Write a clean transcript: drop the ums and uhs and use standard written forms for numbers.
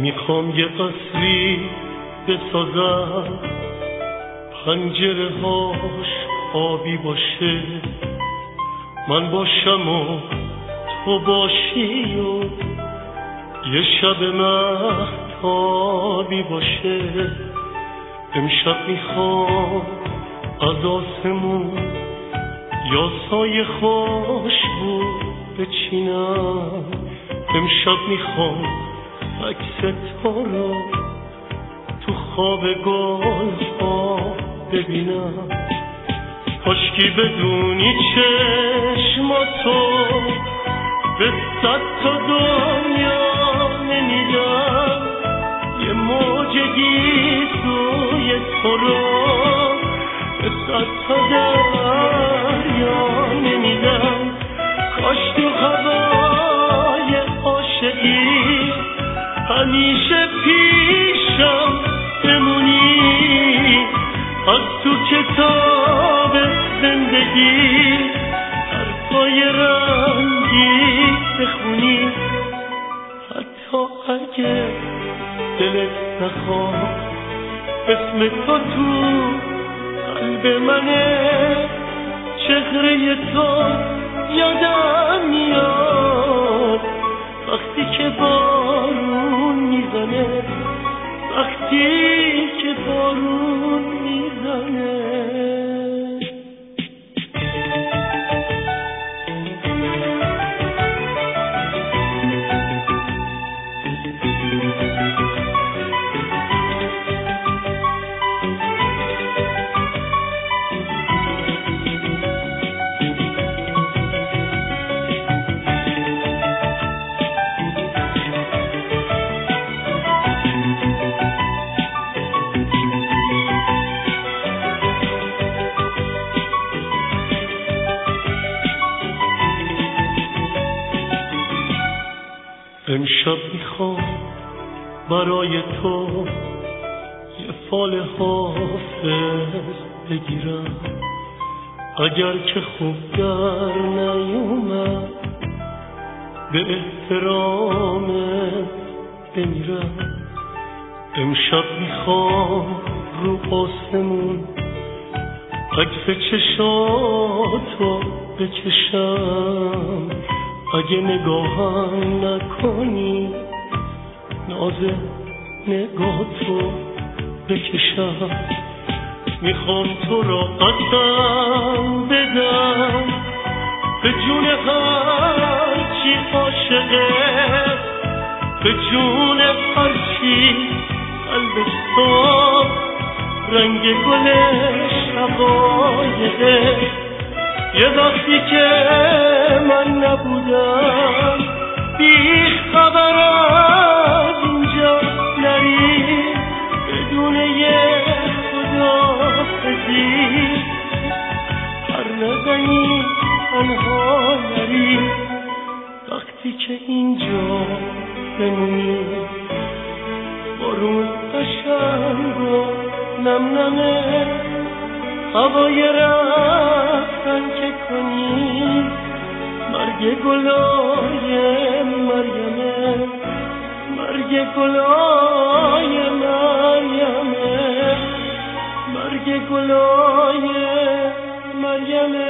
میخوام یه قصری بسازم پنجره هاش آبی باشه، من باشم و تو باشی و یه شب مهتابی باشه. امشب میخوام از آسمون یا سایه خوشبو بچینم، امشب میخوام عکس تو رو تو خواب گلها ببینم. کاشکی بدونی چشماتو به 100 تا دنیا نمیدم، یه موج گیسوی تو رو به 100 تا دریا نمیدم. کاش تو هوای عاشقی همیشه پیشم بمونی، از تو کتاب زندگی حرفای رنگی بخونی، حتی اگه دلت نخواد اسم تو تو قلب منه. چهره تو یادم میاد وقتی که بارون میزنه، وقتی که بارون میزنه. امشب میخوام برای تو یه فال حافظ بگیرم، اگر که خوب در نیومد به احترام بمیرم. امشب میخوام رو آسمون عکس چشاتو بکشم، اگه نگاهم نکنی ناز نگاهتو بکشم. میخوام تو را قسم بدم به جون هرچی عاشقه، به جون هرچی قلب صاف رنگ گل شقایقه. یه وقتی که من نبودم بی خبر از اینجا نری، بدون یه خداحافظی هر نزنی تنها نری. وقتی که اینجا بمونی بارون قشنگ و نم نمه، هوای رفتن که کنی مرگ گلای مریمه، مرگ گلای مریمه، مرگ گلای مریمه.